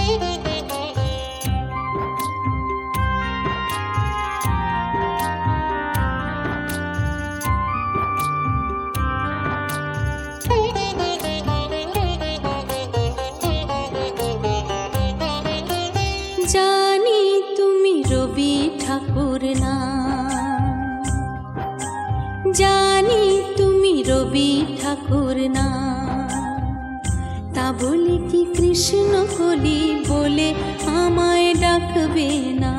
জানি তুমি রবি ঠাকুর না, জানি তুমি রবি ঠাকুর না, তা বলে কি কৃষ্ণ কলি বলে আমায় ডাকবে না।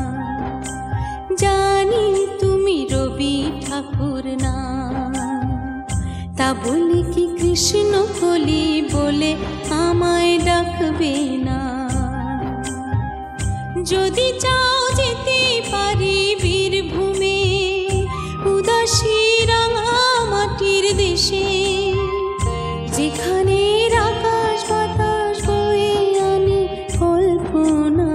জানি তুমি রবি ঠাকুর না, তা বলে কি কৃষ্ণ কলি বলে আমায় ডাকবে না। যদি চাও যেতে পারি বীরভূমে, উদাসী রাঙা মাটির দেশে, যেখানে আকাশ বাতাস বয়ে আনে কল্পনা,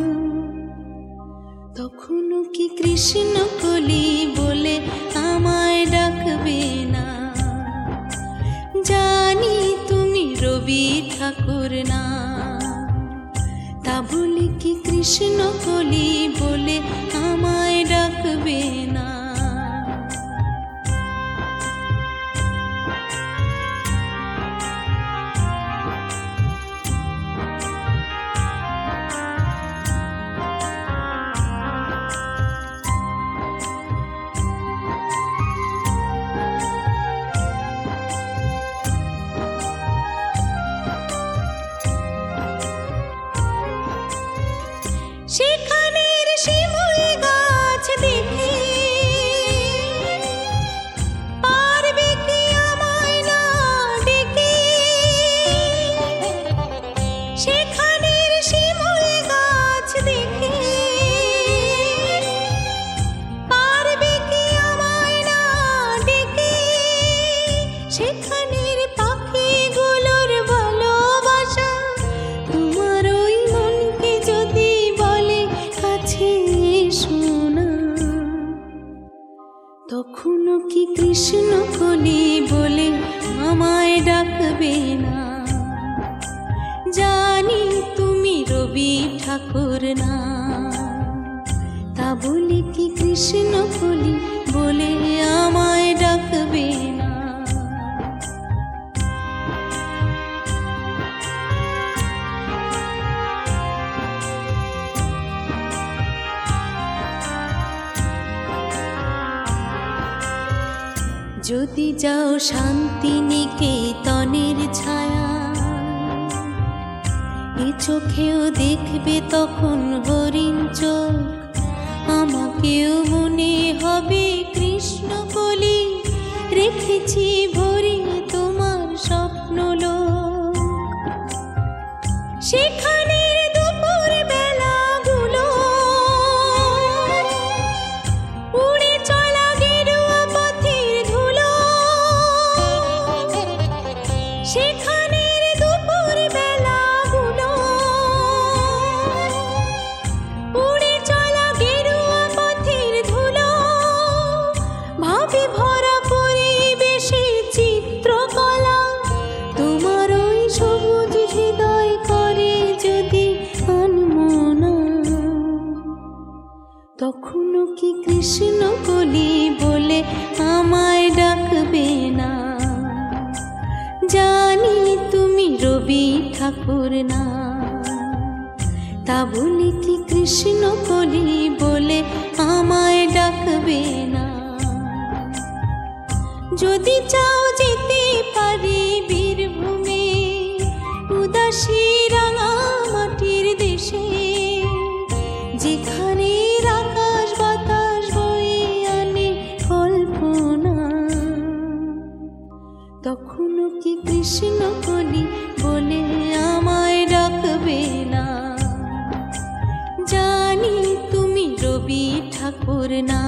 তখনও কি কৃষ্ণ কলি বলে আমায় ডাকবে না। জানি তুমি রবি ঠাকুর না, তা বলে কি কৃষ্ণ কলি বলে আমায় ডাকবে না। সেখানের শিমুল গাছ দেখে পারবে কি আমায় না ডেকে, সেখানের শিমুল গাছ দেখে পারবে কি আমায় না ডেকে, সেখানের পাখিগুলোর ভালোবাসা তোমার ওই মনকে যদি শোনা, তখনও কি কৃষ্ণ কলি বলে আমায় ডাকবে না। জানি তুমি রবি ঠাকুর না, তা বলে কি কৃষ্ণ কলি বলে আমায় ডাকবে না। যদি যাও শান্তিনিকেতনের ছায়া, এ চোখেও দেখবে তখন হরিণ চোখ, আমাকেও মনে হবে কৃষ্ণ কলি রেখেছি ভরিয়ে তোমার স্বপ্নলোক। সেখানের দুপুর বেলাগুলো উড়ে চলা গেরুয়া পথের ধুলো, সেখানের দুপুর বেলাগুলো উড়ে চলা গেরুয়া পথের ধুলো, ভাবি ভরা পরিবেশে চিত্রকলা, তোমার ওই সবুজ হৃদয় করে যদি আনমনা, তখনও কি কৃষ্ণ কলি বলে আমায় ডাকবে না। জানি তুমি রবি ঠাকুর না, তা বলে কি কৃষ্ণ কলি বলে আমায় ডাকবে না। যদি চাও যেতে পারি বীরভূমে, উদাসী রাঙা মাটির দেশে, যেখানে আকাশ বাতাস বয়ে আনে কল্পনা, তখনও কি কৃষ্ণ কলি বলে আমায় ডাকবে না। জানি তুমি রবি ঠাকুর না,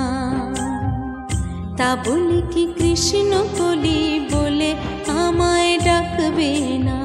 তা বলে কি কৃষ্ণ কলি বলে আমায় ডাকবে না।